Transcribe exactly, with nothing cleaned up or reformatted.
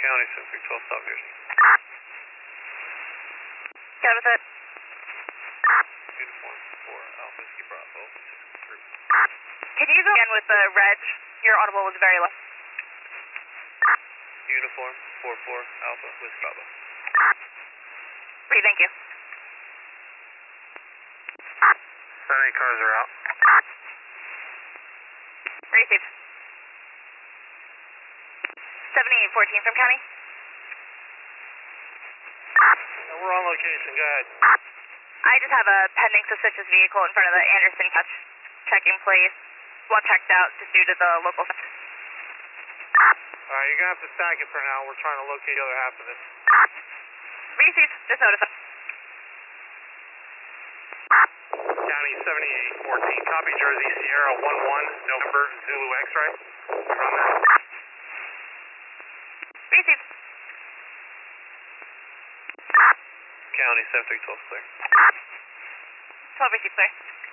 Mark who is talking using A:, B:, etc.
A: County seven three twelve, South Jersey.
B: Got with it.
A: Uniform for Alpha Whiskey Bravo, six three.
B: Can you go again with the reg? Your audible was very low.
A: Uniform four four Alpha Whiskey Bravo.
B: Great, thank you.
A: Seventy cars are out.
B: Received. seventy-eight fourteen from County.
A: Uh, we're on location, go ahead.
B: I just have a pending suspicious vehicle in front of the Anderson catch. Checking place. One checked out just due to the local.
A: Alright, you're gonna have to stack it for now. We're trying to locate the other half of this.
B: Received. Just notified.
A: County seventy-eight fourteen, copy Jersey Sierra one one, November Zulu X-ray. Run that.
B: Received.
A: County seven three twelve, clear.
B: twelve received, sir.